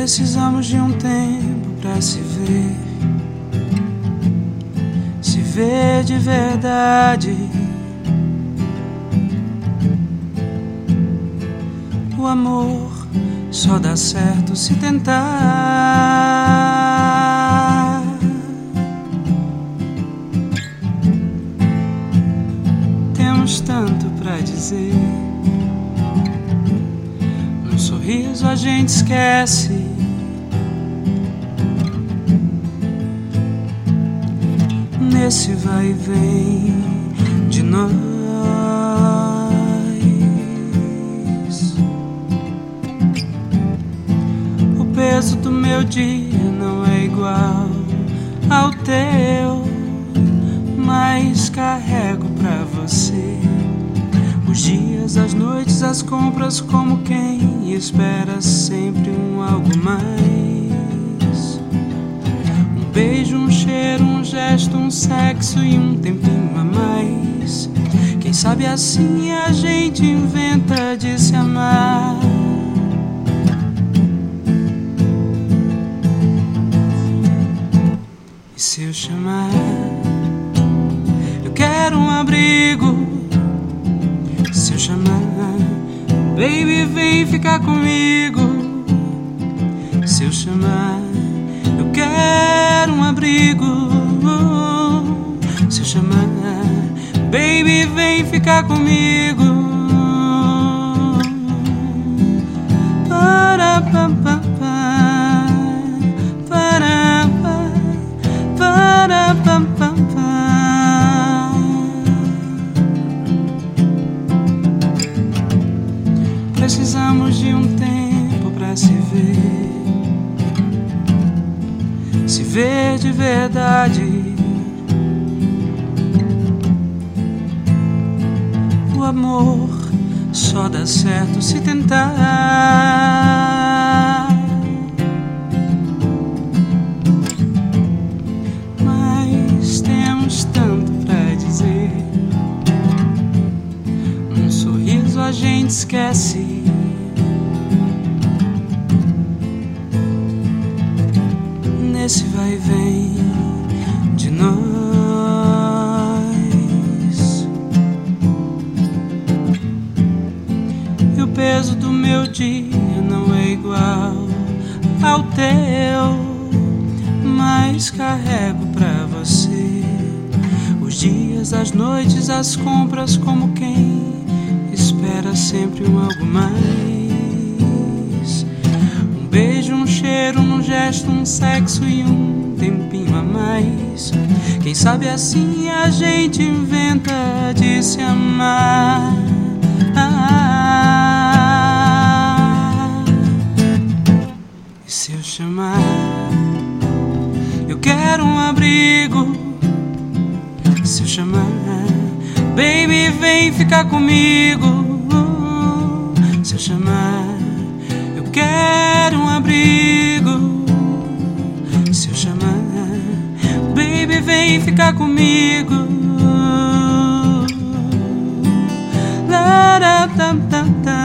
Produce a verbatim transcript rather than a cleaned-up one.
Precisamos de um tempo pra se ver, se ver de verdade. O amor só dá certo se tentar. Temos tanto pra dizer, num sorriso a gente esquece. Nesse vai e vem de nós, o peso do meu dia não é igual ao teu, mas carrego pra você os dias, as noites, as compras, como quem espera sempre um algo mais. Um beijo, um cheiro, um gesto, um sexo e um tempinho a mais. Quem sabe assim a gente inventa de se amar. E se eu chamar, eu quero um abrigo. Se eu chamar, baby, vem ficar comigo. Se eu chamar, eu quero um abrigo. Se eu chamar, baby, vem ficar comigo. Para pa pa pa, para pa, para pa pa pa. Precisamos de um tempo pra se ver, se ver de verdade. O amor só dá certo se tentar. Mas temos tanto pra dizer, num sorriso a gente esquece. Nesse vai e vem de nós, e o peso do meu dia não é igual ao teu, mas carrego pra você os dias, as noites, as compras, como quem espera sempre um algo mais. Um beijo, um cheiro, um gesto, um sexo e um tempinho a mais. Quem sabe assim a gente inventa de se amar. Ah, e se eu chamar, eu quero um abrigo. Se eu chamar, baby, vem ficar comigo. Se eu chamar, eu quero um abrigo. Se eu chamar, baby, vem ficar comigo. La, da, da, da, da.